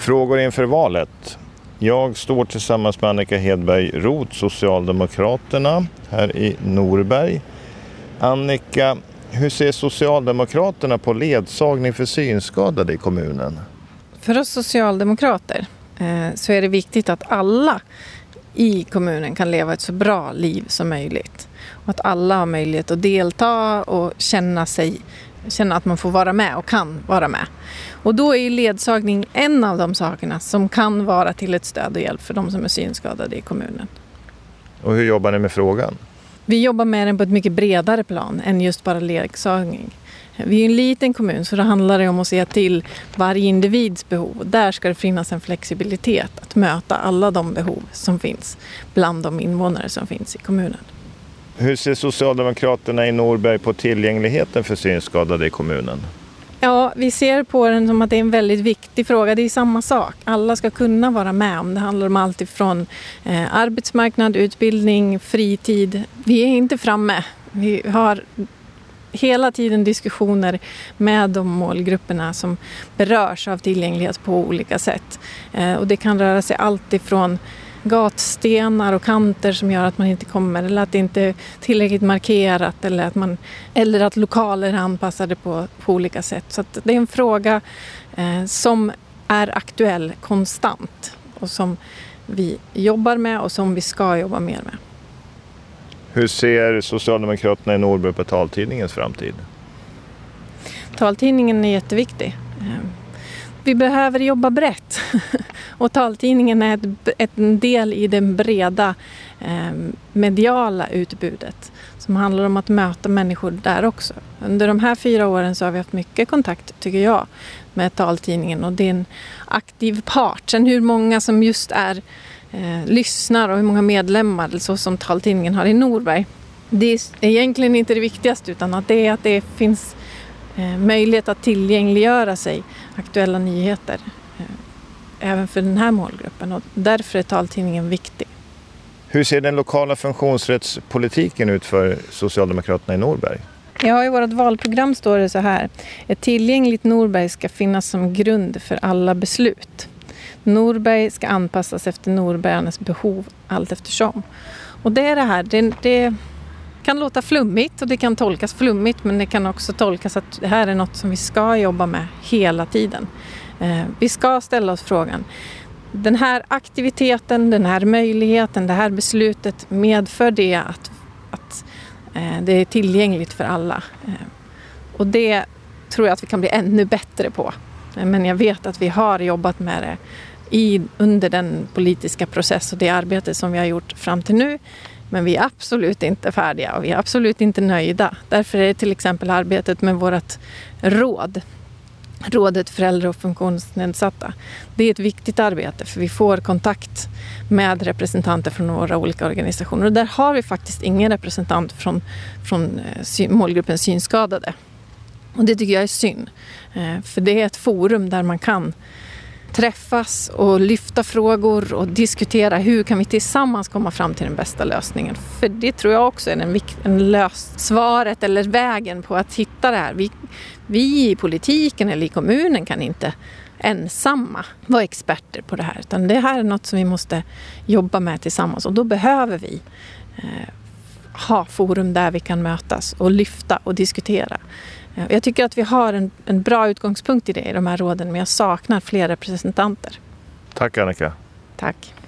Frågor inför valet. Jag står tillsammans med Annika Hedberg Roth, Socialdemokraterna, här i Norberg. Annika, hur ser Socialdemokraterna på ledsagning för synskadade i kommunen? För oss socialdemokrater så är det viktigt att alla i kommunen kan leva ett så bra liv som möjligt. Och att alla har möjlighet att delta och känna att man får vara med och kan vara med. Och då är ledsagning en av de sakerna som kan vara till ett stöd och hjälp för de som är synskadade i kommunen. Och hur jobbar ni med frågan? Vi jobbar med den på ett mycket bredare plan än just bara ledsagning. Vi är en liten kommun så det handlar om att se till varje individs behov. Och där ska det finnas en flexibilitet att möta alla de behov som finns bland de invånare som finns i kommunen. Hur ser Socialdemokraterna i Norberg på tillgängligheten för synskadade i kommunen? Ja, vi ser på den som att det är en väldigt viktig fråga. Det är samma sak. Alla ska kunna vara med om det handlar om allt ifrån arbetsmarknad, utbildning, fritid. Vi är inte framme. Vi har hela tiden diskussioner med de målgrupperna som berörs av tillgänglighet på olika sätt. Och det kan röra sig allt ifrån gatstenar och kanter som gör att man inte kommer eller att det inte är tillräckligt markerat eller att lokaler är anpassade på olika sätt. Så att det är en fråga som är aktuell konstant och som vi jobbar med och som vi ska jobba mer med. Hur ser Socialdemokraterna i Norberg på taltidningens framtid? Taltidningen är jätteviktig. Vi behöver jobba brett och taltidningen är en del i den breda mediala utbudet som handlar om att möta människor där också. Under de här 4 åren så har vi haft mycket kontakt, tycker jag, med taltidningen och det är en aktiv part. Sen hur många som just lyssnar och hur många medlemmar så som taltidningen har i Norberg, det är egentligen inte det viktigaste utan att det finns möjlighet att tillgängliggöra sig aktuella nyheter även för den här målgruppen och därför är taltidningen viktig. Hur ser den lokala funktionsrättspolitiken ut för Socialdemokraterna i Norberg? Ja, i vårt valprogram står det så här: ett tillgängligt Norberg ska finnas som grund för alla beslut. Norberg ska anpassas efter norbergarnas behov allt eftersom. Och det är det här, det kan låta flummigt och det kan tolkas flummigt men det kan också tolkas att det här är något som vi ska jobba med hela tiden. Vi ska ställa oss frågan, den här aktiviteten, den här möjligheten, det här beslutet medför det att det är tillgängligt för alla. Och det tror jag att vi kan bli ännu bättre på. Men jag vet att vi har jobbat med det under den politiska process och det arbete som vi har gjort fram till nu. Men vi är absolut inte färdiga och vi är absolut inte nöjda. Därför är det till exempel arbetet med vårt rådet för äldre och funktionsnedsatta. Det är ett viktigt arbete för vi får kontakt med representanter från några olika organisationer. Och där har vi faktiskt ingen representant från målgruppen synskadade. Och det tycker jag är synd. För det är ett forum där man kan träffas och lyfta frågor och diskutera hur kan vi tillsammans komma fram till den bästa lösningen. För det tror jag också är svaret eller vägen på att hitta det här. Vi i politiken eller i kommunen kan inte ensamma vara experter på det här. Utan det här är något som vi måste jobba med tillsammans och då behöver vi ha forum där vi kan mötas och lyfta och diskutera. Jag tycker att vi har en bra utgångspunkt i det i de här råden men jag saknar fler representanter. Tack Annika. Tack.